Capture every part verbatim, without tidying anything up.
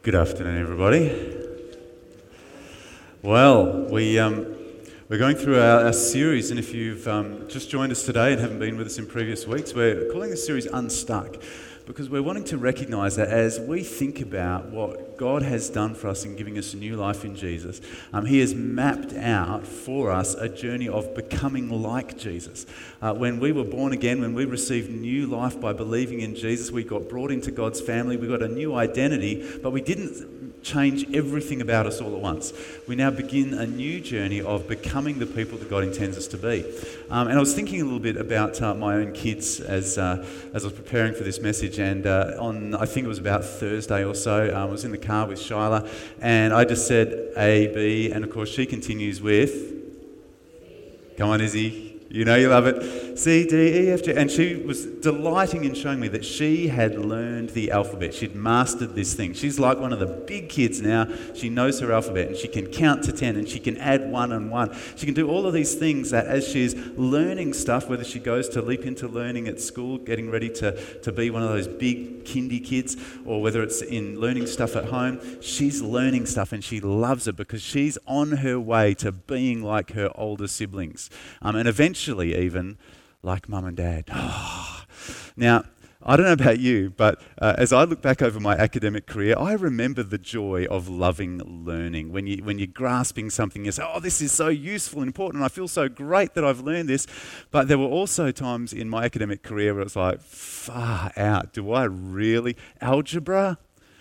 Good afternoon, everybody. Well, we, um, we're going through our, our series, and if you've um, just joined us today and haven't been with us in previous weeks, we're calling this series Unstuck, because we're wanting to recognise that as we think about what God has done for us in giving us a new life in Jesus, um, He has mapped out for us a journey of becoming like Jesus. Uh, when we were born again, when we received new life by believing in Jesus, we got brought into God's family, we got a new identity, but we didn't change everything about us all at once. We now begin a new journey of becoming the people that God intends us to be. Um, and I was thinking a little bit about uh, my own kids as uh, as I was preparing for this message, and uh, on, I think it was about Thursday or so, um, I was in the car with Shyla, and I just said A, B, and of course she continues with, come on Izzy, you know you love it, C, D, E, F, G, and she was delighting in showing me that she had learned the alphabet. She'd mastered this thing. She's like one of the big kids now. She knows her alphabet, and she can count to ten, and she can add one and one. She can do all of these things that as she's learning stuff, whether she goes to leap into learning at school, getting ready to, to be one of those big kindy kids, or whether it's in learning stuff at home, she's learning stuff, and she loves it because she's on her way to being like her older siblings. Um, and eventually Eventually, even like mum and dad. Now, I don't know about you, but uh, as I look back over my academic career, I remember the joy of loving learning. When, you, when you're grasping something, you say, oh, this is so useful and important, and I feel so great that I've learned this. But there were also times in my academic career where it's like, far out, do I really? Algebra?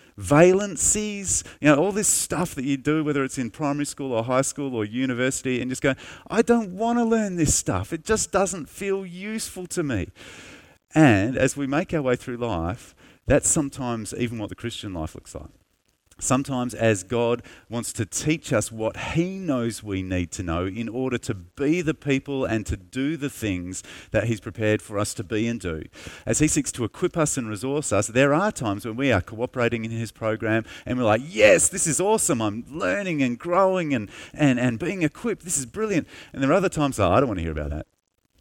Valencies, you know, all this stuff that you do, whether it's in primary school or high school or university, and just go, I don't want to learn this stuff. It just doesn't feel useful to me. And as we make our way through life, that's sometimes even what the Christian life looks like. Sometimes as God wants to teach us what He knows we need to know in order to be the people and to do the things that He's prepared for us to be and do. As He seeks to equip us and resource us, there are times when we are cooperating in His program and we're like, yes, this is awesome. I'm learning and growing and, and, and being equipped. This is brilliant. And there are other times, oh, I don't want to hear about that.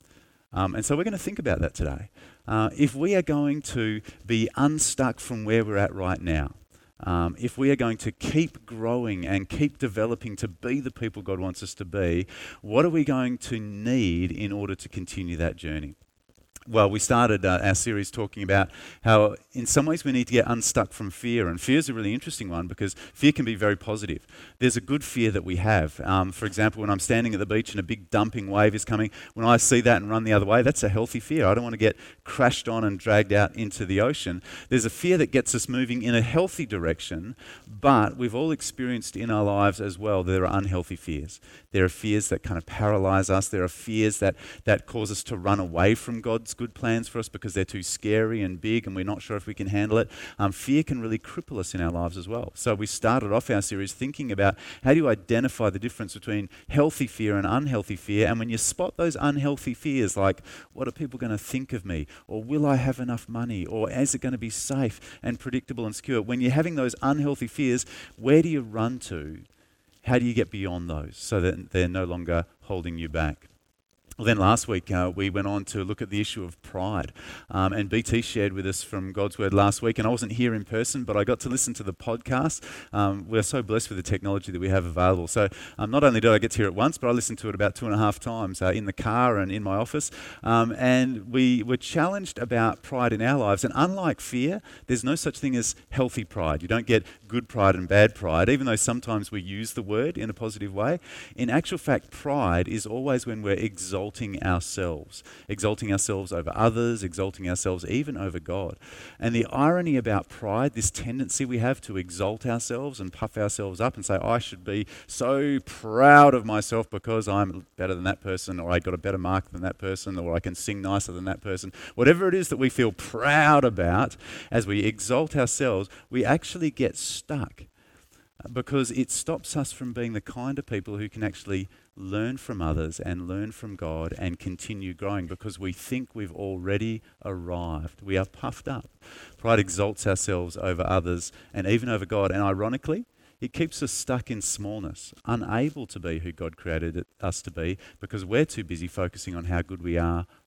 Um, and so we're going to think about that today. Uh, if we are going to be unstuck from where we're at right now, Um, if we are going to keep growing and keep developing to be the people God wants us to be, what are we going to need in order to continue that journey? Well, we started uh, our series talking about how in some ways we need to get unstuck from fear. And fear is a really interesting one because fear can be very positive. There's a good fear that we have. Um, for example, when I'm standing at the beach and a big dumping wave is coming, when I see that and run the other way, that's a healthy fear. I don't want to get crashed on and dragged out into the ocean. There's a fear that gets us moving in a healthy direction, but we've all experienced in our lives as well, there are unhealthy fears. There are fears that kind of paralyze us. There are fears that, that cause us to run away from God's good plans for us because they're too scary and big and we're not sure if we can handle it. Um, fear can really cripple us in our lives as well. So we started off our series thinking about how do you identify the difference between healthy fear and unhealthy fear, and when you spot those unhealthy fears like, what are people going to think of me? Or will I have enough money? Or is it going to be safe and predictable and secure? When you're having those unhealthy fears, where do you run to? How do you get beyond those so that they're no longer holding you back? Well, then last week uh, we went on to look at the issue of pride, um, and B T shared with us from God's Word last week, and I wasn't here in person, but I got to listen to the podcast. Um, we're so blessed with the technology that we have available. So um, not only did I get to hear it once, but I listened to it about two and a half times uh, in the car and in my office, um, and we were challenged about pride in our lives. And unlike fear, there's no such thing as healthy pride. You don't get good pride and bad pride, even though sometimes we use the word in a positive way. In actual fact, pride is always when we're exalted exalting ourselves, exalting ourselves over others, exalting ourselves even over God. And the irony about pride, this tendency we have to exalt ourselves and puff ourselves up and say, I should be so proud of myself because I'm better than that person, or I got a better mark than that person, or I can sing nicer than that person. Whatever it is that we feel proud about, as we exalt ourselves, we actually get stuck because it stops us from being the kind of people who can actually learn from others and learn from God and continue growing because we think we've already arrived. We are puffed up. Pride exalts ourselves over others and even over God. And ironically, it keeps us stuck in smallness, unable to be who God created us to be because we're too busy focusing on how good we are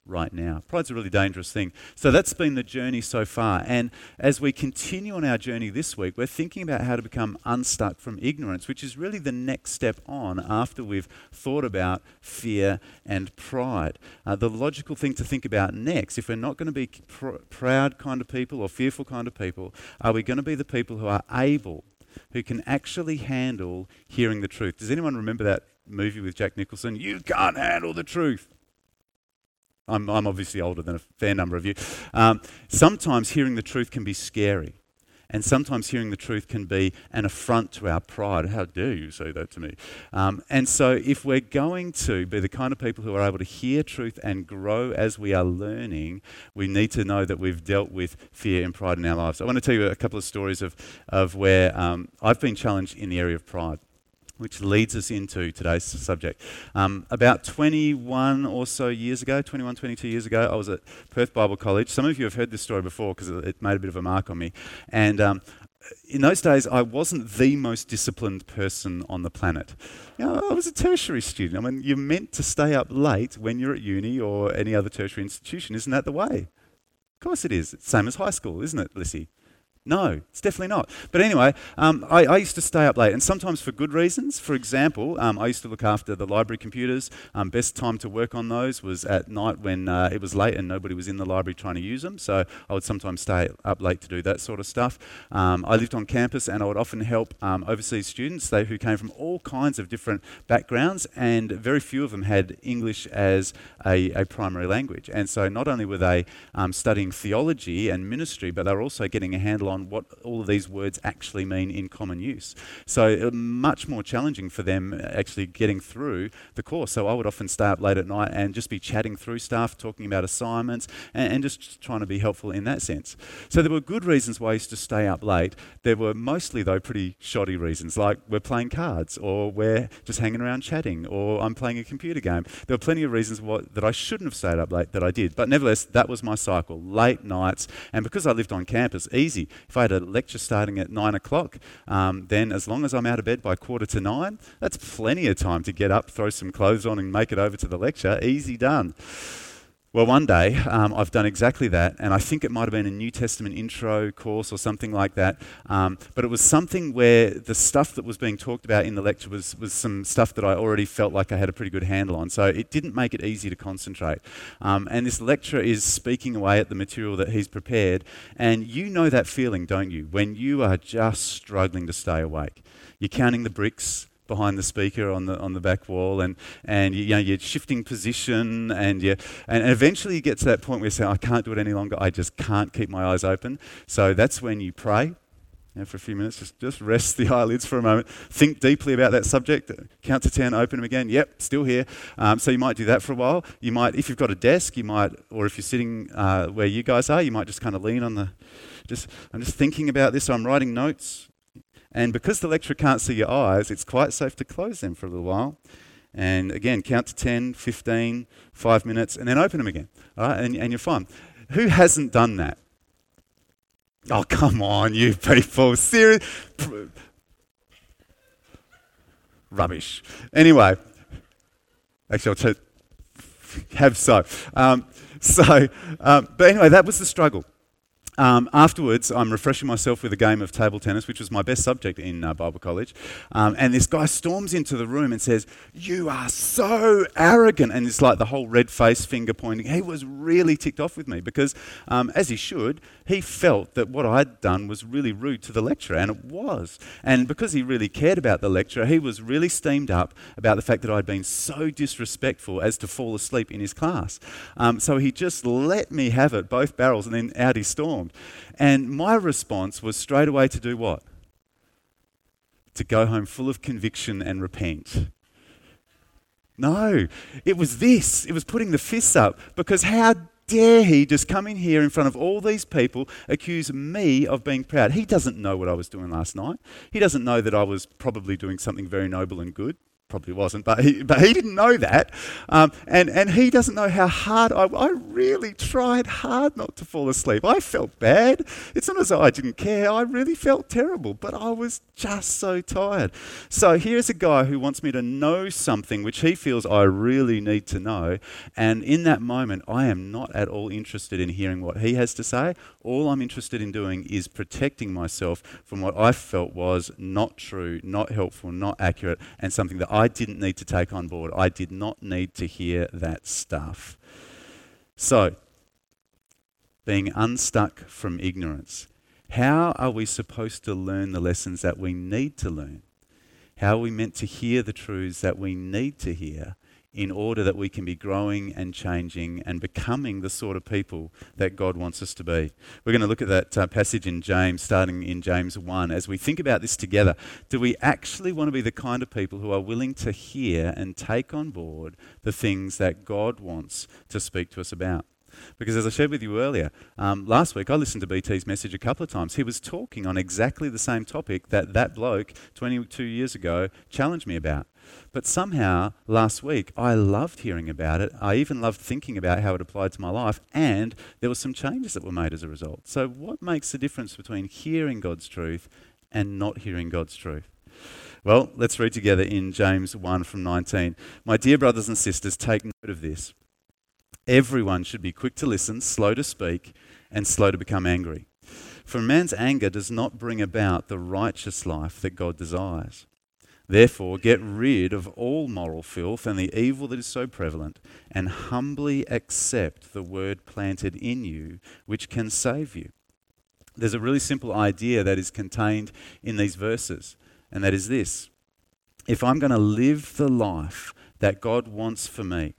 right now. Pride's a really dangerous thing. So that's been the journey so far. And as we continue on our journey this week, we're thinking about how to become unstuck from ignorance, which is really the next step on after we've thought about fear and pride. Uh, the logical thing to think about next, if we're not going to be pr- proud kind of people or fearful kind of people, are we going to be the people who are able, who can actually handle hearing the truth? Does anyone remember that movie with Jack Nicholson? You can't handle the truth. I'm, I'm obviously older than a fair number of you. Um, sometimes hearing the truth can be scary. And sometimes hearing the truth can be an affront to our pride. How dare you say that to me? Um, and so if we're going to be the kind of people who are able to hear truth and grow as we are learning, we need to know that we've dealt with fear and pride in our lives. I want to tell you a couple of stories of, of where um, I've been challenged in the area of pride, which leads us into today's subject. Um, about twenty-one or so years ago, twenty-one, twenty-two years ago, I was at Perth Bible College. Some of you have heard this story before because it made a bit of a mark on me. And um, in those days, I wasn't the most disciplined person on the planet. You know, I was a tertiary student. I mean, you're meant to stay up late when you're at uni or any other tertiary institution. Isn't that the way? Of course it is. It's same as high school, isn't it, Lissy? No, it's definitely not. But anyway, um, I, I used to stay up late, and sometimes for good reasons. For example, um, I used to look after the library computers. Um, best time to work on those was at night when uh, it was late and nobody was in the library trying to use them. So I would sometimes stay up late to do that sort of stuff. Um, I lived on campus, and I would often help um, overseas students they, who came from all kinds of different backgrounds, and very few of them had English as a, a primary language. And so not only were they um, studying theology and ministry, but they were also getting a handle on what all of these words actually mean in common use. So it was much more challenging for them actually getting through the course. So I would often stay up late at night and just be chatting through stuff, talking about assignments, and, and just trying to be helpful in that sense. So there were good reasons why I used to stay up late. There were mostly, though, pretty shoddy reasons, like we're playing cards, or we're just hanging around chatting, or I'm playing a computer game. There were plenty of reasons why, that I shouldn't have stayed up late that I did. But nevertheless, that was my cycle, late nights. And because I lived on campus, easy. If I had a lecture starting at nine o'clock, um, then as long as I'm out of bed by quarter to nine, that's plenty of time to get up, throw some clothes on and make it over to the lecture. Easy done. Well, one day um, I've done exactly that, and I think it might have been a New Testament intro course or something like that, um, but it was something where the stuff that was being talked about in the lecture was, was some stuff that I already felt like I had a pretty good handle on, so it didn't make it easy to concentrate. Um, and this lecturer is speaking away at the material that he's prepared, and you know that feeling, don't you, when you are just struggling to stay awake. You're counting the bricks behind the speaker on the on the back wall, and and you, you know you're shifting position, and you and eventually you get to that point where you say, I can't do it any longer. I just can't keep my eyes open. So that's when you pray, you know, for a few minutes. Just just rest the eyelids for a moment. Think deeply about that subject. Count to ten. Open them again. Yep, still here. Um, so you might do that for a while. You might, if you've got a desk, you might, or if you're sitting uh, where you guys are, you might just kind of lean on the. Just I'm just thinking about this. So I'm writing notes. And because the lecturer can't see your eyes, it's quite safe to close them for a little while. And again, count to ten, fifteen, five minutes, and then open them again. All right, and, and you're fine. Who hasn't done that? Oh, come on, you people. Serious? Rubbish. Anyway, actually, I'll t- have so. Um, so, um, but anyway, that was the struggle. Um, afterwards, I'm refreshing myself with a game of table tennis, which was my best subject in uh, Bible college. Um, and this guy storms into the room and says, "You are so arrogant." And it's like the whole red face, finger pointing. He was really ticked off with me because, um, as he should, he felt that what I'd done was really rude to the lecturer, and it was. And because he really cared about the lecturer, he was really steamed up about the fact that I'd been so disrespectful as to fall asleep in his class. Um, so he just let me have it, both barrels, and then out he stormed. And my response was straight away to do what? To go home full of conviction and repent. No, it was this. It was putting the fists up, because how dare he just come in here in front of all these people, accuse me of being proud? He doesn't know what I was doing last night. He doesn't know that I was probably doing something very noble and good. probably wasn't, but he, but he didn't know that. Um, and, and he doesn't know how hard, I, I really tried hard not to fall asleep. I felt bad. It's not as though I didn't care. I really felt terrible, but I was just so tired. So here's a guy who wants me to know something which he feels I really need to know. And in that moment, I am not at all interested in hearing what he has to say. All I'm interested in doing is protecting myself from what I felt was not true, not helpful, not accurate, and something that I didn't need to take on board. I did not need to hear that stuff. So, being unstuck from ignorance. How are we supposed to learn the lessons that we need to learn? How are we meant to hear the truths that we need to hear in order that we can be growing and changing and becoming the sort of people that God wants us to be? We're going to look at that uh, passage in James, starting in James one. As we think about this together, do we actually want to be the kind of people who are willing to hear and take on board the things that God wants to speak to us about? Because as I shared with you earlier, um, last week I listened to B T's message a couple of times. He was talking on exactly the same topic that that bloke twenty-two years ago challenged me about. But somehow last week I loved hearing about it. I even loved thinking about how it applied to my life, and there were some changes that were made as a result. So what makes the difference between hearing God's truth and not hearing God's truth? Well, let's read together in James one from nineteen. My dear brothers and sisters, take note of this. Everyone should be quick to listen, slow to speak, and slow to become angry. For man's anger does not bring about the righteous life that God desires. Therefore, get rid of all moral filth and the evil that is so prevalent, and humbly accept the word planted in you, which can save you. There's a really simple idea that is contained in these verses, and that is this. If I'm going to live the life that God wants for me,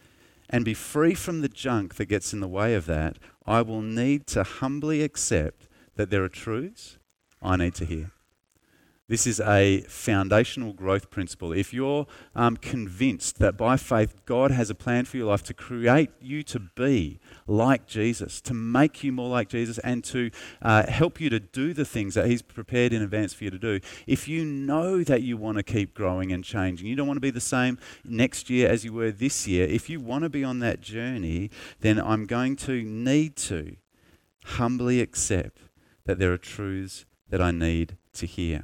and be free from the junk that gets in the way of that, I will need to humbly accept that there are truths I need to hear. This is a foundational growth principle. If you're um, convinced that by faith God has a plan for your life to create you to be like Jesus, to make you more like Jesus, and to uh, help you to do the things that He's prepared in advance for you to do, if you know that you want to keep growing and changing, you don't want to be the same next year as you were this year, if you want to be on that journey, then I'm going to need to humbly accept that there are truths that I need to hear.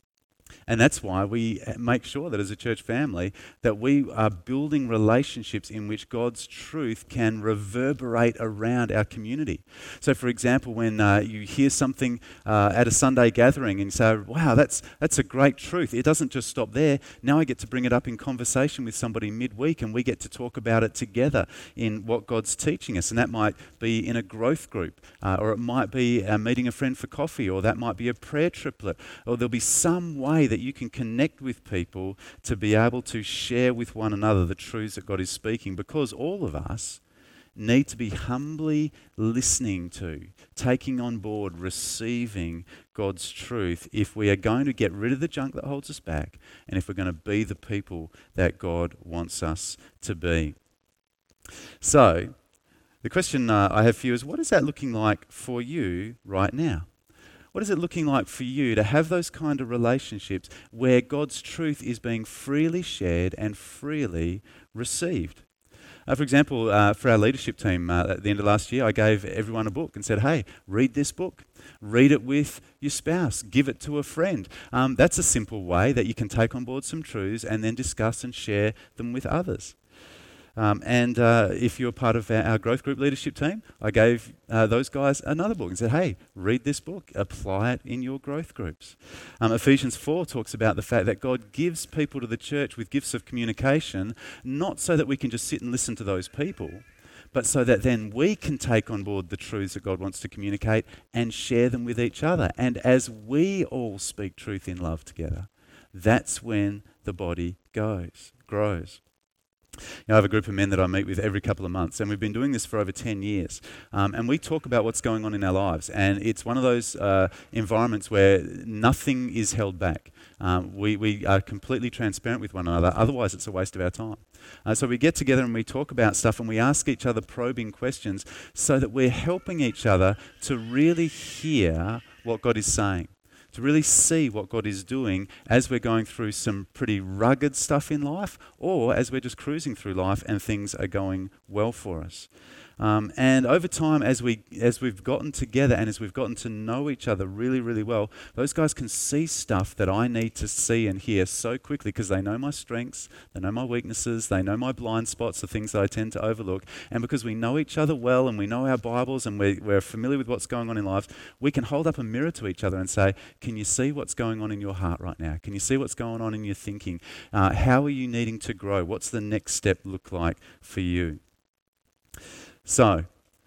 And that's why we make sure that as a church family that we are building relationships in which God's truth can reverberate around our community. So for example, when uh, you hear something uh, at a Sunday gathering and you say, wow, that's that's a great truth. It doesn't just stop there. Now I get to bring it up in conversation with somebody midweek, and we get to talk about it together in what God's teaching us. And that might be in a growth group, uh, or it might be uh, meeting a friend for coffee, or that might be a prayer triplet, or there'll be some way that you can connect with people to be able to share with one another the truths that God is speaking, because all of us need to be humbly listening to, taking on board, receiving God's truth if we are going to get rid of the junk that holds us back, and if we're going to be the people that God wants us to be. So, the question uh, I have for you is, what is that looking like for you right now? What is it looking like for you to have those kind of relationships where God's truth is being freely shared and freely received? Uh, for example, uh, for our leadership team uh, at the end of last year, I gave everyone a book and said, hey, read this book. Read it with your spouse. Give it to a friend. Um, that's a simple way that you can take on board some truths and then discuss and share them with others. Um, and uh, if you're part of our, our growth group leadership team, I gave uh, those guys another book and said, hey, read this book, apply it in your growth groups. Um, Ephesians four talks about the fact that God gives people to the church with gifts of communication, not so that we can just sit and listen to those people, but so that then we can take on board the truths that God wants to communicate and share them with each other. And as we all speak truth in love together, that's when the body goes, grows. You know, I have a group of men that I meet with every couple of months, and we've been doing this for over ten years. Um, and we talk about what's going on in our lives. And it's one of those uh, environments where nothing is held back. Um, we, we are completely transparent with one another. Otherwise, it's a waste of our time. Uh, so we get together and we talk about stuff, and we ask each other probing questions so that we're helping each other to really hear what God is saying. to really see what God is doing as we're going through some pretty rugged stuff in life, or as we're just cruising through life and things are going well for us. Um, and over time, as, we, as we've gotten together and as we've gotten to know each other really, really well, those guys can see stuff that I need to see and hear so quickly because they know my strengths, they know my weaknesses, they know my blind spots, the things that I tend to overlook. And because we know each other well and we know our Bibles and we're, we're familiar with what's going on in life, we can hold up a mirror to each other and say, can you see what's going on in your heart right now? Can you see what's going on in your thinking? Uh, how are you needing to grow? What's the next step look like for you? So,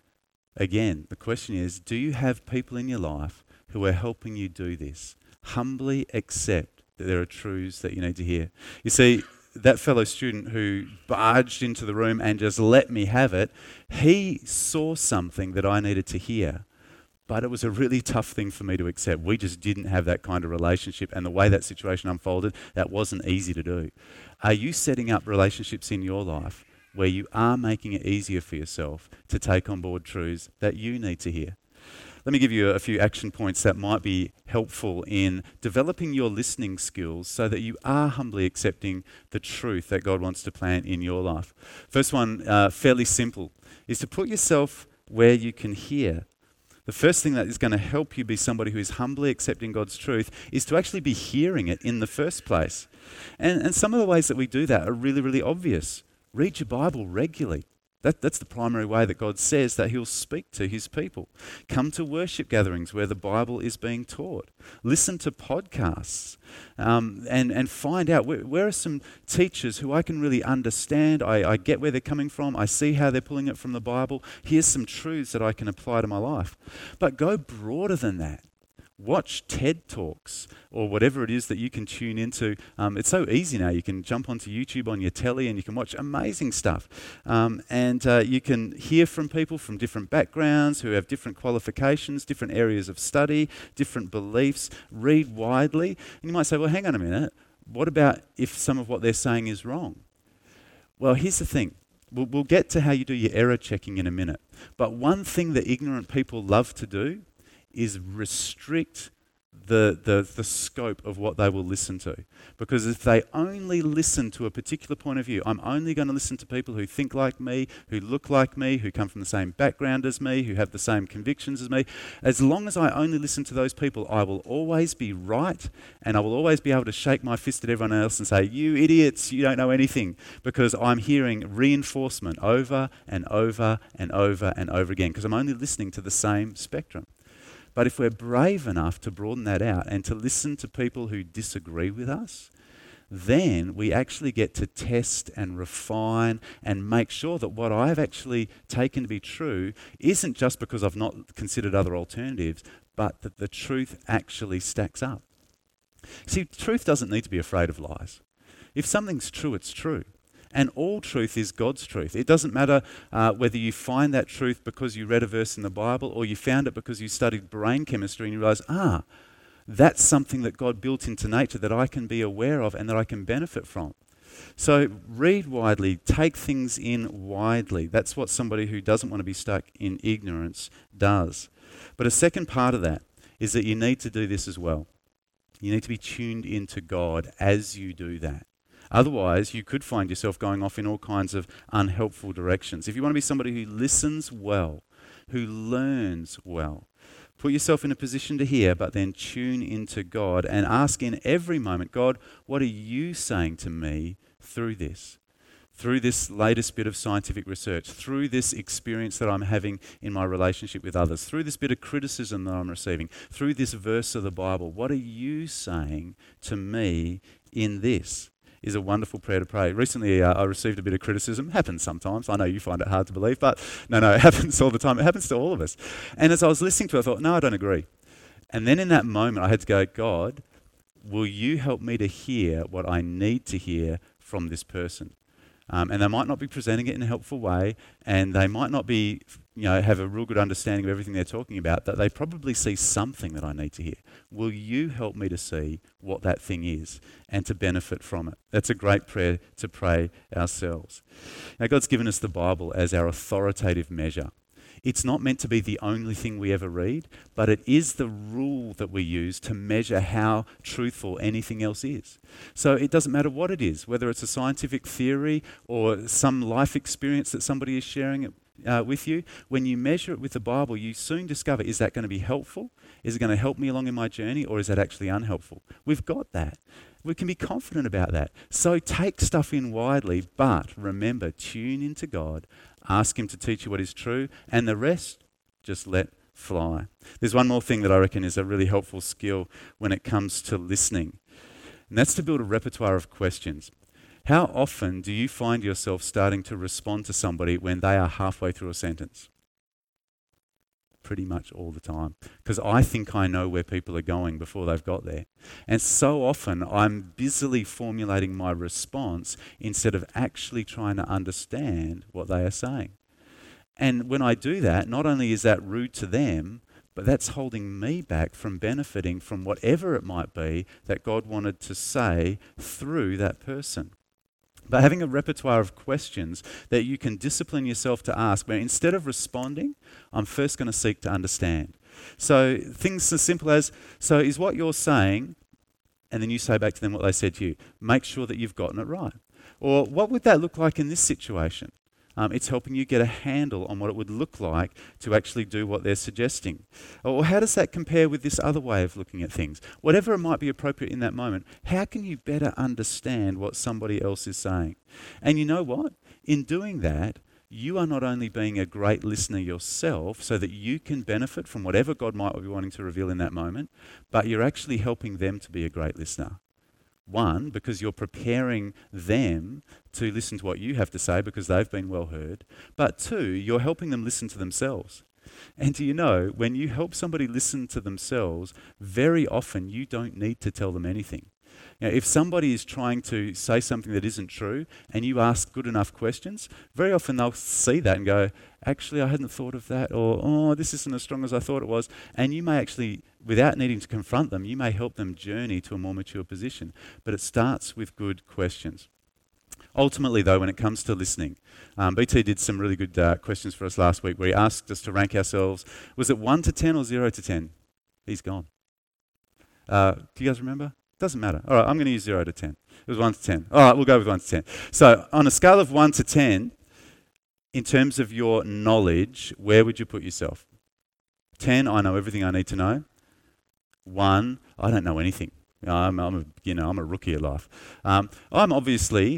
again, the question is, do you have people in your life who are helping you do this? Humbly accept that there are truths that you need to hear. You see, that fellow student who barged into the room and just let me have it, he saw something that I needed to hear. But it was a really tough thing for me to accept. We just didn't have that kind of relationship, and the way that situation unfolded, that wasn't easy to do. Are you setting up relationships in your life where you are making it easier for yourself to take on board truths that you need to hear? Let me give you a few action points that might be helpful in developing your listening skills so that you are humbly accepting the truth that God wants to plant in your life. First one, uh, fairly simple, is to put yourself where you can hear. The first thing that is going to help you be somebody who is humbly accepting God's truth is to actually be hearing it in the first place. And, and some of the ways that we do that are really, really obvious. Read your Bible regularly. That, that's the primary way that God says that he'll speak to his people. Come to worship gatherings where the Bible is being taught. Listen to podcasts um, and, and find out where, where are some teachers who I can really understand. I, I get where they're coming from. I see how they're pulling it from the Bible. Here's some truths that I can apply to my life. But go broader than that. Watch TED Talks or whatever it is that you can tune into. Um, it's so easy now. You can jump onto YouTube on your telly and you can watch amazing stuff. Um, and uh, you can hear from people from different backgrounds who have different qualifications, different areas of study, different beliefs. Read widely. And you might say, well, hang on a minute. What about if some of what they're saying is wrong? Well, here's the thing. We'll, we'll get to how you do your error checking in a minute. But one thing that ignorant people love to do is restrict the, the, the scope of what they will listen to. Because if they only listen to a particular point of view, I'm only going to listen to people who think like me, who look like me, who come from the same background as me, who have the same convictions as me. As long as I only listen to those people, I will always be right, and I will always be able to shake my fist at everyone else and say, you idiots, you don't know anything, because I'm hearing reinforcement over and over and over and over again, because I'm only listening to the same spectrum. But if we're brave enough to broaden that out and to listen to people who disagree with us, then we actually get to test and refine and make sure that what I've actually taken to be true isn't just because I've not considered other alternatives, but that the truth actually stacks up. See, truth doesn't need to be afraid of lies. If something's true, it's true. And all truth is God's truth. It doesn't matter uh, whether you find that truth because you read a verse in the Bible or you found it because you studied brain chemistry and you realize, ah, that's something that God built into nature that I can be aware of and that I can benefit from. So read widely, take things in widely. That's what somebody who doesn't want to be stuck in ignorance does. But a second part of that is that you need to do this as well. You need to be tuned into God as you do that. Otherwise, you could find yourself going off in all kinds of unhelpful directions. If you want to be somebody who listens well, who learns well, put yourself in a position to hear, but then tune into God and ask in every moment, God, what are you saying to me through this? Through this latest bit of scientific research, through this experience that I'm having in my relationship with others, through this bit of criticism that I'm receiving, through this verse of the Bible, what are you saying to me in this? Is a wonderful prayer to pray. Recently, uh, I received a bit of criticism. Happens sometimes. I know you find it hard to believe, but no, no, it happens all the time. It happens to all of us. And as I was listening to it, I thought, no, I don't agree. And then in that moment, I had to go, God, will you help me to hear what I need to hear from this person? Um, and they might not be presenting it in a helpful way, and they might not be, you know, have a real good understanding of everything they're talking about, but they probably see something that I need to hear. Will you help me to see what that thing is and to benefit from it? That's a great prayer to pray ourselves. Now, God's given us the Bible as our authoritative measure. It's not meant to be the only thing we ever read, but it is the rule that we use to measure how truthful anything else is. So it doesn't matter what it is, whether it's a scientific theory or some life experience that somebody is sharing uh, with you. When you measure it with the Bible, you soon discover, is that going to be helpful? Is it going to help me along in my journey, or is that actually unhelpful? We've got that. We can be confident about that. So take stuff in widely, but remember, tune into God, ask him to teach you what is true, and the rest, just let fly. There's one more thing that I reckon is a really helpful skill when it comes to listening, and that's to build a repertoire of questions. How often do you find yourself starting to respond to somebody when they are halfway through a sentence? Pretty much all the time, because I think I know where people are going before they've got there. And so often I'm busily formulating my response instead of actually trying to understand what they are saying. And when I do that, not only is that rude to them, but that's holding me back from benefiting from whatever it might be that God wanted to say through that person. But having a repertoire of questions that you can discipline yourself to ask, where instead of responding, I'm first going to seek to understand. So things as simple as, so is what you're saying, and then you say back to them what they said to you. Make sure that you've gotten it right. Or what would that look like in this situation? Um, it's helping you get a handle on what it would look like to actually do what they're suggesting. Or how does that compare with this other way of looking at things? Whatever it might be appropriate in that moment, how can you better understand what somebody else is saying? And you know what? In doing that, you are not only being a great listener yourself so that you can benefit from whatever God might be wanting to reveal in that moment, but you're actually helping them to be a great listener. One, because you're preparing them to listen to what you have to say because they've been well heard. But two, you're helping them listen to themselves. And do you know, when you help somebody listen to themselves, very often you don't need to tell them anything. You know, if somebody is trying to say something that isn't true and you ask good enough questions, very often they'll see that and go, actually, I hadn't thought of that, or, oh, this isn't as strong as I thought it was. And you may actually, without needing to confront them, you may help them journey to a more mature position. But it starts with good questions. Ultimately, though, when it comes to listening, um, B T did some really good uh, questions for us last week where he asked us to rank ourselves. Was it one to ten or zero to ten? He's gone. Uh, do you guys remember? Doesn't matter. All right, I'm going to use zero to ten. It was one to ten. All right, we'll go with one to ten. So on a scale of one to ten, in terms of your knowledge, where would you put yourself? ten, I know everything I need to know. one, I don't know anything. I'm, I'm a, you know, I'm a rookie at life. Um, I'm obviously,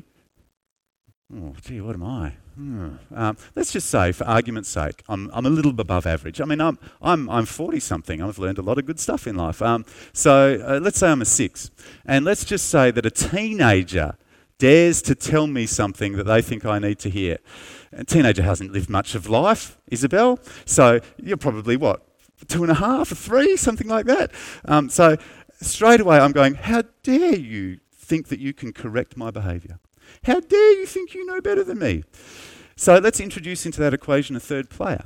oh gee, what am I? Hmm. Um, let's just say, for argument's sake, I'm I'm a little above average. I mean, I'm I'm I'm forty something. I've learned a lot of good stuff in life. Um, so uh, let's say I'm a six, and let's just say that a teenager dares to tell me something that they think I need to hear. A teenager hasn't lived much of life, Isabel. So you're probably what, two and a half, or three, something like that. Um, so straight away, I'm going, how dare you think that you can correct my behaviour? How dare you think you know better than me? So let's introduce into that equation a third player.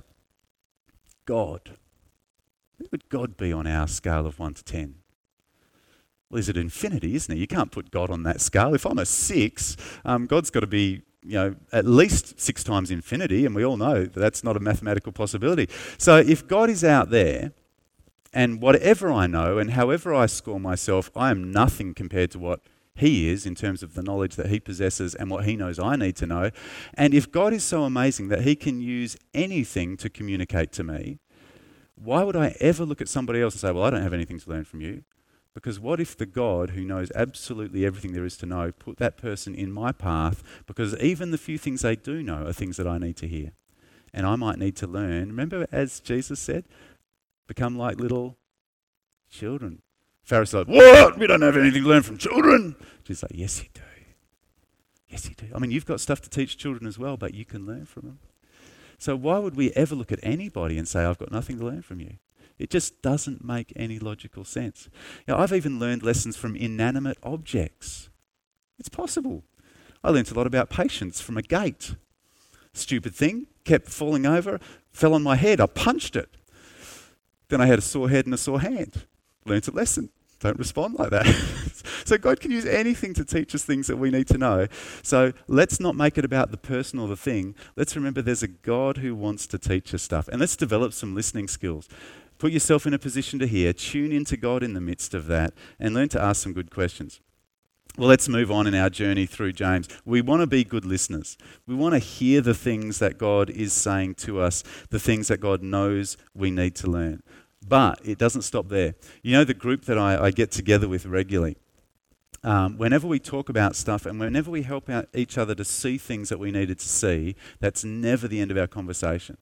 God. Where would God be on our scale of one to ten? Well, is it infinity, isn't it? You can't put God on that scale. If I'm a six, um, God's got to be, you know, at least six times infinity, and we all know that that's not a mathematical possibility. So if God is out there, and whatever I know and however I score myself, I am nothing compared to what he is in terms of the knowledge that he possesses and what he knows I need to know. And if God is so amazing that he can use anything to communicate to me, why would I ever look at somebody else and say, well, I don't have anything to learn from you? Because what if the God who knows absolutely everything there is to know put that person in my path, because even the few things they do know are things that I need to hear and I might need to learn. Remember, as Jesus said, become like little children. Pharisees are like, what? We don't have anything to learn from children. Jesus like, yes, you do. Yes, you do. I mean, you've got stuff to teach children as well, but you can learn from them. So why would we ever look at anybody and say, I've got nothing to learn from you? It just doesn't make any logical sense. You know, I've even learned lessons from inanimate objects. It's possible. I learned a lot about patience from a gate. Stupid thing, kept falling over, fell on my head, I punched it. Then I had a sore head and a sore hand. Learned a lesson. Don't respond like that. So God can use anything to teach us things that we need to know. So let's not make it about the person or the thing. Let's remember there's a God who wants to teach us stuff. And let's develop some listening skills. Put yourself in a position to hear, tune into God in the midst of that, and learn to ask some good questions. Well, let's move on in our journey through James. We want to be good listeners. We want to hear the things that God is saying to us, the things that God knows we need to learn. But it doesn't stop there. You know, the group that I, I get together with regularly, um, whenever we talk about stuff and whenever we help out each other to see things that we needed to see, that's never the end of our conversation.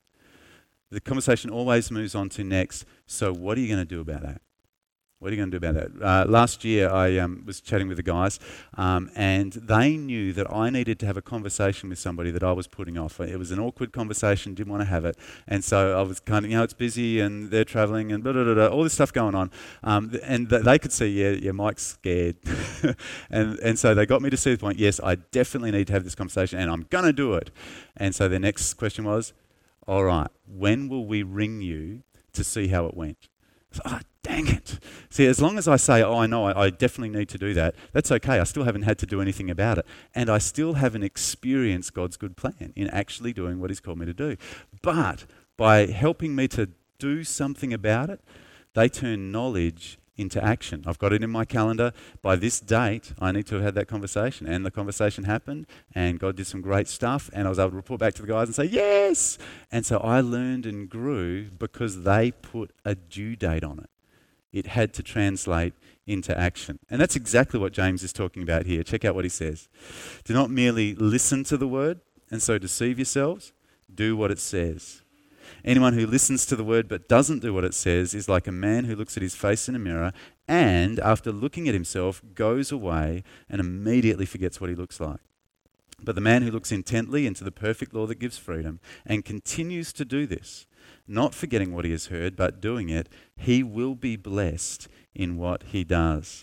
The conversation always moves on to next, so what are you going to do about that? What are you going to do about that? Uh, last year, I um, was chatting with the guys, um, and they knew that I needed to have a conversation with somebody that I was putting off. It was an awkward conversation, didn't want to have it. And so I was kind of, you know, it's busy and they're traveling and blah, blah, blah, blah, all this stuff going on. Um, and th- they could see, yeah, yeah, Mike's scared. and, and so they got me to see the point, yes, I definitely need to have this conversation and I'm going to do it. And so their next question was, all right, when will we ring you to see how it went? So, oh, dang it. See, as long as I say, oh, I know, I, I definitely need to do that, that's okay. I still haven't had to do anything about it. And I still haven't experienced God's good plan in actually doing what he's called me to do. But by helping me to do something about it, they turn knowledge into action. I've got it in my calendar. By this date, I need to have had that conversation. And the conversation happened, and God did some great stuff, and I was able to report back to the guys and say, yes! And so I learned and grew because they put a due date on it. It had to translate into action. And that's exactly what James is talking about here. Check out what he says. Do not merely listen to the word and so deceive yourselves. Do what it says. Anyone who listens to the word but doesn't do what it says is like a man who looks at his face in a mirror and, after looking at himself, goes away and immediately forgets what he looks like. But the man who looks intently into the perfect law that gives freedom and continues to do this, not forgetting what he has heard but doing it, he will be blessed in what he does.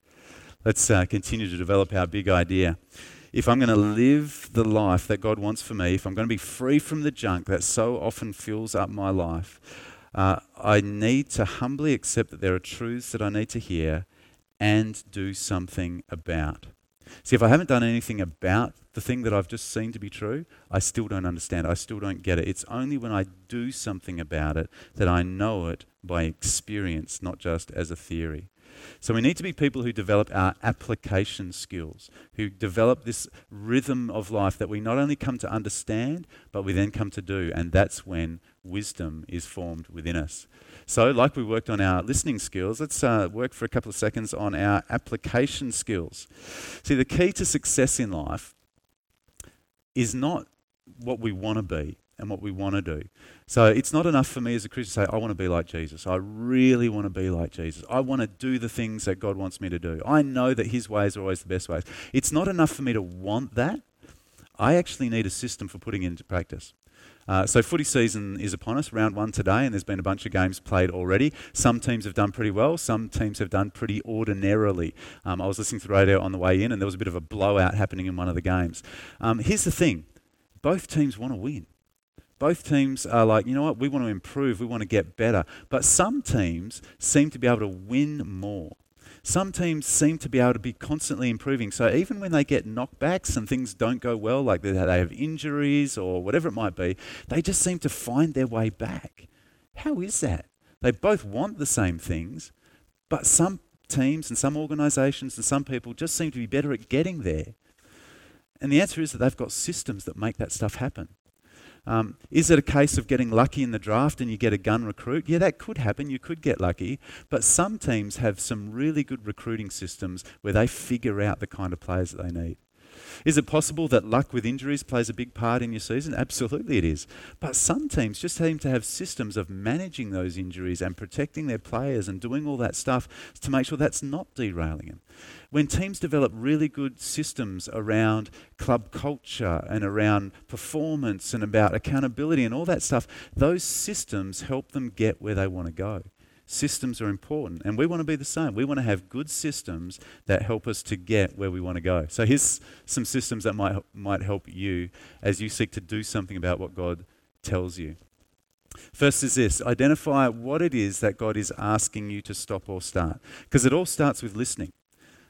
Let's uh, continue to develop our big idea. If I'm going to live the life that God wants for me, if I'm going to be free from the junk that so often fills up my life, uh, I need to humbly accept that there are truths that I need to hear and do something about. See, if I haven't done anything about the thing that I've just seen to be true, I still don't understand. I still don't get it. It's only when I do something about it that I know it by experience, not just as a theory. So we need to be people who develop our application skills, who develop this rhythm of life that we not only come to understand, but we then come to do. And that's when wisdom is formed within us. So like we worked on our listening skills, let's uh, work for a couple of seconds on our application skills. See, the key to success in life is not what we want to be and what we want to do. So it's not enough for me as a Christian to say, I want to be like Jesus. I really want to be like Jesus. I want to do the things that God wants me to do. I know that his ways are always the best ways. It's not enough for me to want that. I actually need a system for putting it into practice. Uh, so footy season is upon us, round one today, and there's been a bunch of games played already. Some teams have done pretty well, some teams have done pretty ordinarily. Um, I was listening to the radio on the way in and there was a bit of a blowout happening in one of the games. Um, here's the thing, both teams want to win. Both teams are like, you know what, we want to improve, we want to get better. But some teams seem to be able to win more. Some teams seem to be able to be constantly improving. So even when they get knockbacks and things don't go well, like they have injuries or whatever it might be, they just seem to find their way back. How is that? They both want the same things, but some teams and some organisations and some people just seem to be better at getting there. And the answer is that they've got systems that make that stuff happen. Um, is it a case of getting lucky in the draft and you get a gun recruit? Yeah, that could happen. You could get lucky. But some teams have some really good recruiting systems where they figure out the kind of players that they need. Is it possible that luck with injuries plays a big part in your season? Absolutely it is. But some teams just seem to have systems of managing those injuries and protecting their players and doing all that stuff to make sure that's not derailing them. When teams develop really good systems around club culture and around performance and about accountability and all that stuff, those systems help them get where they want to go. Systems are important, and we want to be the same. We want to have good systems that help us to get where we want to go. So here's some systems that might might help you as you seek to do something about what God tells you. First is this: identify what it is that God is asking you to stop or start, because it all starts with listening.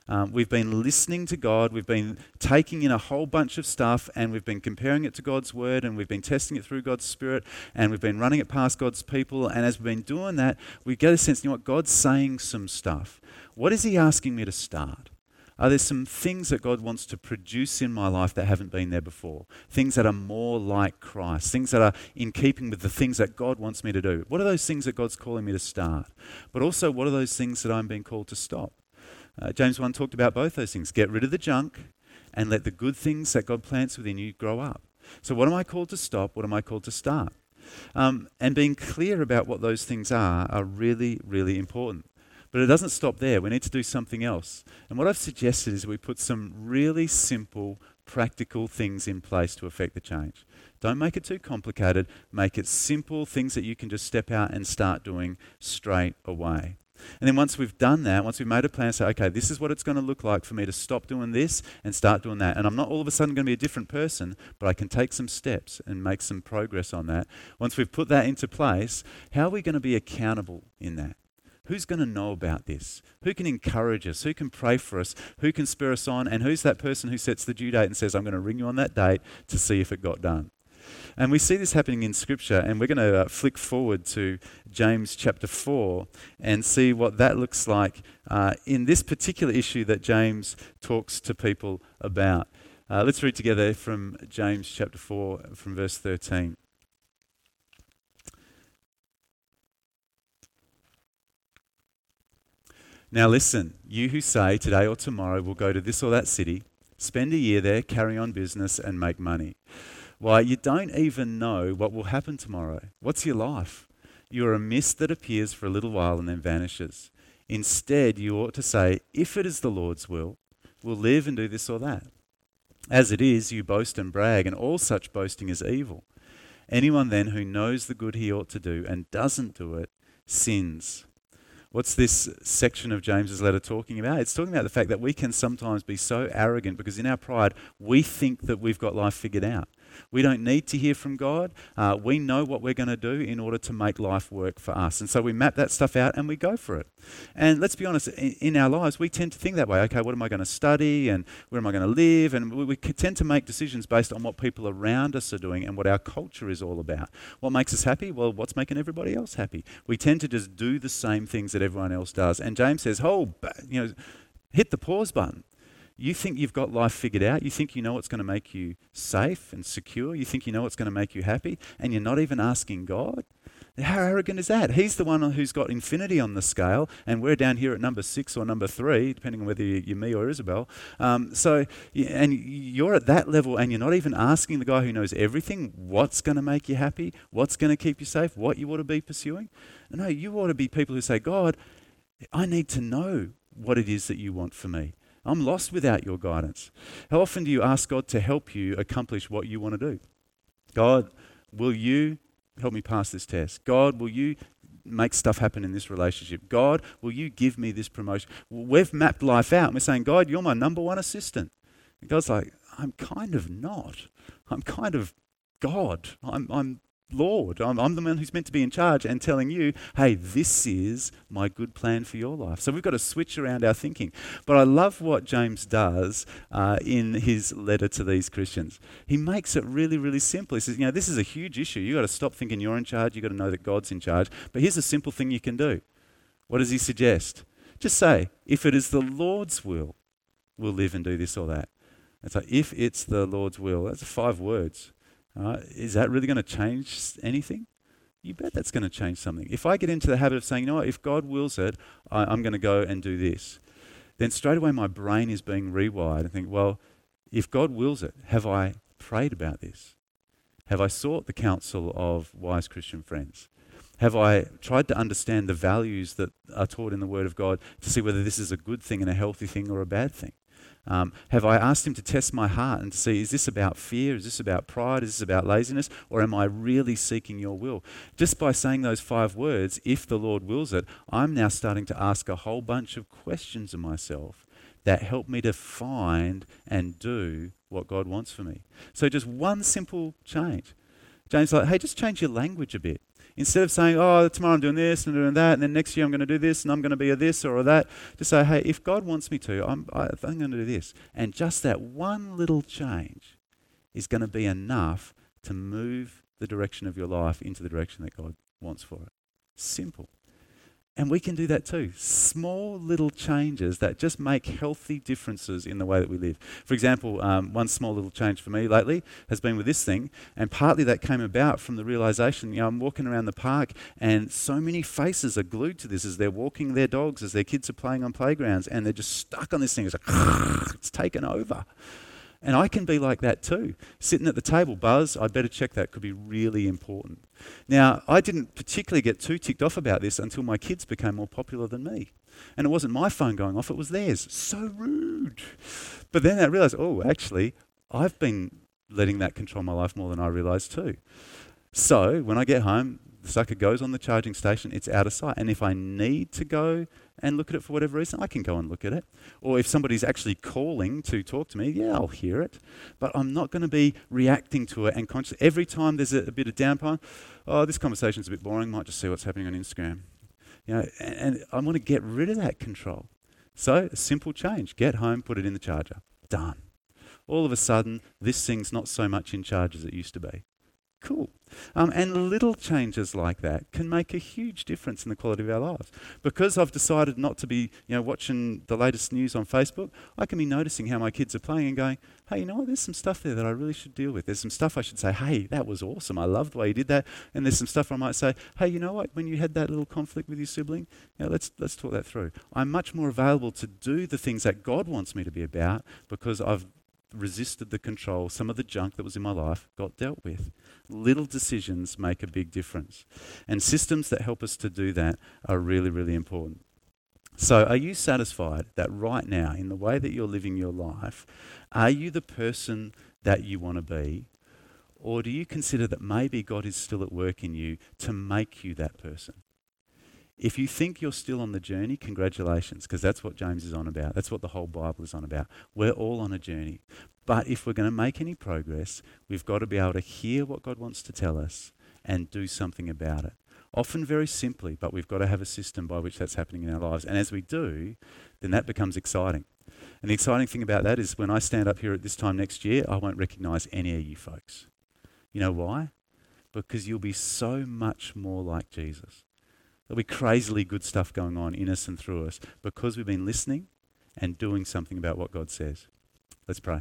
Um, we've been listening to God, we've been taking in a whole bunch of stuff, and we've been comparing it to God's word, and we've been testing it through God's Spirit, and we've been running it past God's people. And as we've been doing that, we get a sense, you know what, God's saying some stuff. What is he asking me to start? Are there some things that God wants to produce in my life that haven't been there before? Things that are more like Christ, things that are in keeping with the things that God wants me to do. What are those things that God's calling me to start? But also, what are those things that I'm being called to stop? Uh, James one talked about both those things. Get rid of the junk and let the good things that God plants within you grow up. So what am I called to stop? What am I called to start? Um, and being clear about what those things are are really, really important. But it doesn't stop there. We need to do something else. And what I've suggested is we put some really simple, practical things in place to affect the change. Don't make it too complicated. Make it simple, things that you can just step out and start doing straight away. And then once we've done that, once we've made a plan, say, okay, this is what it's going to look like for me to stop doing this and start doing that. And I'm not all of a sudden going to be a different person, but I can take some steps and make some progress on that. Once we've put that into place, how are we going to be accountable in that? Who's going to know about this? Who can encourage us? Who can pray for us? Who can spur us on? And who's that person who sets the due date and says, I'm going to ring you on that date to see if it got done? And we see this happening in Scripture, and we're going to uh, flick forward to James chapter four and see what that looks like uh, in this particular issue that James talks to people about. Uh, let's read together from James chapter four, from verse thirteen. Now listen, you who say today or tomorrow we'll go to this or that city, spend a year there, carry on business and make money. Why, you don't even know what will happen tomorrow. What's your life? You are a mist that appears for a little while and then vanishes. Instead, you ought to say, if it is the Lord's will, we'll live and do this or that. As it is, you boast and brag, and all such boasting is evil. Anyone then who knows the good he ought to do and doesn't do it, sins. What's this section of James's letter talking about? It's talking about the fact that we can sometimes be so arrogant because in our pride, we think that we've got life figured out. We don't need to hear from God. Uh, we know what we're going to do in order to make life work for us. And so we map that stuff out and we go for it. And let's be honest, in, in our lives, we tend to think that way. Okay, what am I going to study and where am I going to live? And we, we tend to make decisions based on what people around us are doing and what our culture is all about. What makes us happy? Well, what's making everybody else happy? We tend to just do the same things that everyone else does. And James says, oh, you know, hit the pause button. You think you've got life figured out. You think you know what's going to make you safe and secure. You think you know what's going to make you happy, and you're not even asking God. How arrogant is that? He's the one who's got infinity on the scale, and we're down here at number six or number three, depending on whether you're me or Isabel. Um, so, and you're at that level, and you're not even asking the guy who knows everything what's going to make you happy, what's going to keep you safe, what you ought to be pursuing. No, you ought to be people who say, God, I need to know what it is that you want for me. I'm lost without your guidance. How often do you ask God to help you accomplish what you want to do? God, will you help me pass this test? God, will you make stuff happen in this relationship? God, will you give me this promotion? We've mapped life out and we're saying, God, you're my number one assistant. And God's like, I'm kind of not. I'm kind of God. I'm, I'm Lord. I'm, I'm the man who's meant to be in charge and telling you, hey, this is my good plan for your life. So we've got to switch around our thinking. But I love what James does uh, in his letter to these Christians. He makes it really, really simple. He says, you know, this is a huge issue. You've got to stop thinking you're in charge. You've got to know that God's in charge. But here's a simple thing you can do. What does he suggest? Just say, if it is the Lord's will, we'll live and do this or that. It's like, if it's the Lord's will, that's five words. Uh, is that really going to change anything? You bet that's going to change something. If I get into the habit of saying, you know what, if God wills it, I, I'm going to go and do this, then straight away my brain is being rewired and think, well, if God wills it, have I prayed about this? Have I sought the counsel of wise Christian friends? Have I tried to understand the values that are taught in the Word of God to see whether this is a good thing and a healthy thing or a bad thing? Um, have I asked him to test my heart and to see, is this about fear? Is this about pride? Is this about laziness? Or am I really seeking your will? Just by saying those five words, if the Lord wills it, I'm now starting to ask a whole bunch of questions of myself that help me to find and do what God wants for me. So just one simple change. James is like, hey, just change your language a bit. Instead of saying, oh, tomorrow I'm doing this and doing that, and then next year I'm going to do this and I'm going to be a this or a that, just say, hey, if God wants me to, I'm, I, I'm going to do this. And just that one little change is going to be enough to move the direction of your life into the direction that God wants for it. Simple. And we can do that too. Small little changes that just make healthy differences in the way that we live. For example, um, one small little change for me lately has been with this thing, and partly that came about from the realization, you know, I'm walking around the park and so many faces are glued to this as they're walking their dogs, as their kids are playing on playgrounds, and they're just stuck on this thing. It's like, it's taken over. And I can be like that too. Sitting at the table, Buzz, I better check that, could be really important. Now, I didn't particularly get too ticked off about this until my kids became more popular than me. And it wasn't my phone going off, it was theirs. So rude. But then I realised, oh, actually, I've been letting that control my life more than I realised too. So when I get home, the sucker goes on the charging station, it's out of sight. And if I need to go and look at it for whatever reason, I can go and look at it. Or if somebody's actually calling to talk to me, yeah, I'll hear it. But I'm not going to be reacting to it and conscious. Every time there's a, a bit of downtime, oh, this conversation's a bit boring, might just see what's happening on Instagram. You know, and, and I want to get rid of that control. So a simple change, get home, put it in the charger, done. All of a sudden, this thing's not so much in charge as it used to be. Cool. Um, and little changes like that can make a huge difference in the quality of our lives. Because I've decided not to be, you know, watching the latest news on Facebook, I can be noticing how my kids are playing and going, hey, you know what, there's some stuff there that I really should deal with. There's some stuff I should say, hey, that was awesome. I love the way you did that. And there's some stuff I might say, hey, you know what, when you had that little conflict with your sibling, you know, let's let's talk that through. I'm much more available to do the things that God wants me to be about because I've resisted the control. Some of the junk that was in my life got dealt with. Little decisions make a big difference. And systems that help us to do that are really, really important. So are you satisfied that right now, in the way that you're living your life, are you the person that you want to be? Or do you consider that maybe God is still at work in you to make you that person? If you think you're still on the journey, congratulations, because that's what James is on about. That's what the whole Bible is on about. We're all on a journey. But if we're going to make any progress, we've got to be able to hear what God wants to tell us and do something about it. Often very simply, but we've got to have a system by which that's happening in our lives. And as we do, then that becomes exciting. And the exciting thing about that is when I stand up here at this time next year, I won't recognise any of you folks. You know why? Because you'll be so much more like Jesus. There'll be crazily good stuff going on in us and through us because we've been listening and doing something about what God says. Let's pray.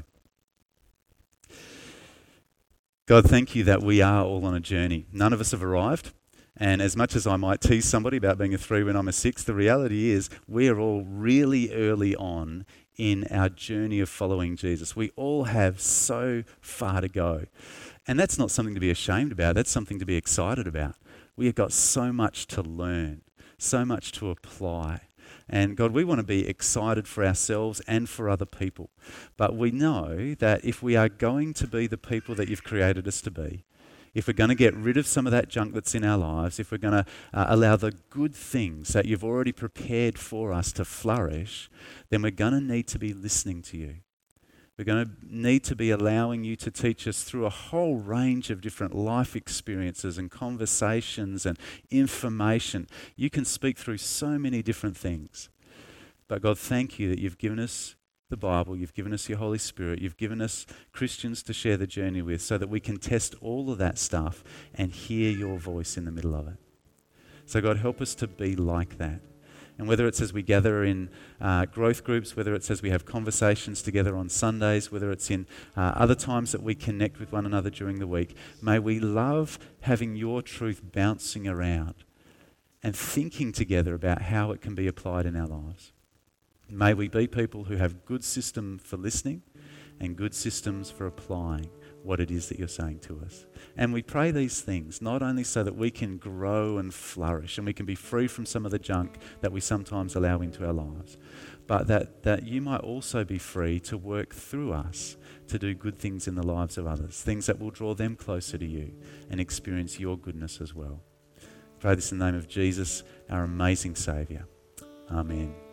God, thank you that we are all on a journey. None of us have arrived. And as much as I might tease somebody about being a three when I'm a six, the reality is we are all really early on in our journey of following Jesus. We all have so far to go. And that's not something to be ashamed about. That's something to be excited about. We have got so much to learn, so much to apply. And God, we want to be excited for ourselves and for other people. But we know that if we are going to be the people that you've created us to be, if we're going to get rid of some of that junk that's in our lives, if we're going to uh, allow the good things that you've already prepared for us to flourish, then we're going to need to be listening to you. We're going to need to be allowing you to teach us through a whole range of different life experiences and conversations and information. You can speak through so many different things. But God, thank you that you've given us the Bible, you've given us your Holy Spirit, you've given us Christians to share the journey with so that we can test all of that stuff and hear your voice in the middle of it. So God, help us to be like that. And whether it's as we gather in uh, growth groups, whether it's as we have conversations together on Sundays, whether it's in uh, other times that we connect with one another during the week, may we love having your truth bouncing around and thinking together about how it can be applied in our lives. May we be people who have good system for listening and good systems for applying what it is that you're saying to us. And we pray these things not only so that we can grow and flourish and we can be free from some of the junk that we sometimes allow into our lives, but that, that you might also be free to work through us to do good things in the lives of others, things that will draw them closer to you and experience your goodness as well. Pray this in the name of Jesus, our amazing Saviour. Amen.